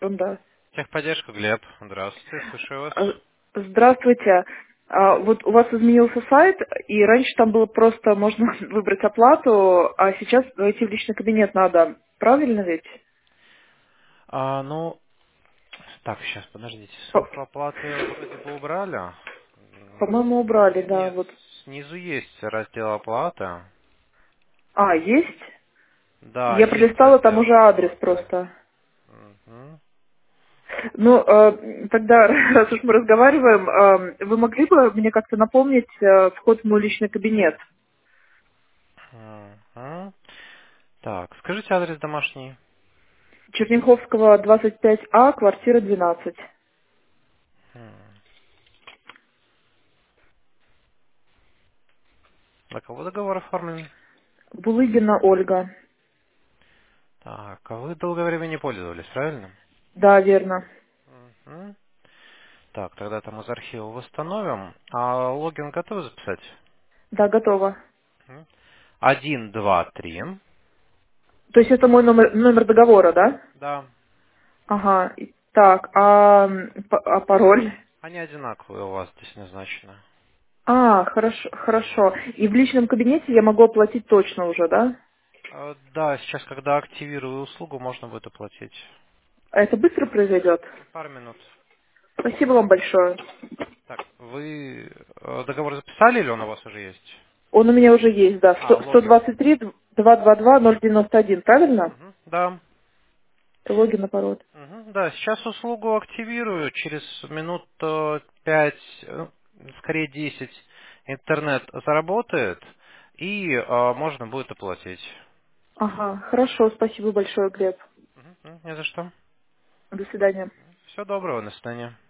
Да. Техподдержка, Глеб. Здравствуйте, слушаю вас. А, Здравствуйте. Вот у вас изменился сайт, и раньше там было просто можно выбрать оплату, а сейчас войти в личный кабинет надо. Правильно ведь? Ну, так, сейчас, подождите. По- Ссылку оплаты вроде бы убрали. По-моему, убрали, да. Нет, Вот. снизу есть раздел оплаты. Есть? Да, Я есть пролистала, там раздел уже адрес оплаты. просто. Мгм. Ну, тогда, раз уж мы разговариваем, вы могли бы мне как-то напомнить вход в мой личный кабинет? Мгм. Так, скажите адрес домашний. Черняховского, 25А, квартира 12. М. На кого договор оформлен? Булыгина Ольга. Так, а вы долгое время не пользовались, правильно? Да, верно. Мгм. Так, тогда там из архива восстановим. А логин готовы записать? Да, готово. Мгм. 1, 2, 3. То есть это мой номер договора, да? Да. Ага. Так, а пароль? Они одинаковые у вас здесь назначены. Хорошо, хорошо. И в личном кабинете я могу оплатить точно уже, да? Да, сейчас, когда активирую услугу, можно будет оплатить. А это быстро произойдет? Пару минут. Спасибо вам большое. Так, вы договор записали или он у вас уже есть? Он у меня уже есть, да. Логин. 123 222 091, правильно? Мгм. Да. Это логин и пароль. Мгм. Да, сейчас услугу активирую. Через минут 5, скорее 10, интернет заработает, и можно будет оплатить. Ага, хорошо, спасибо большое, Глеб. Не за что. До свидания. Всего доброго, до свидания.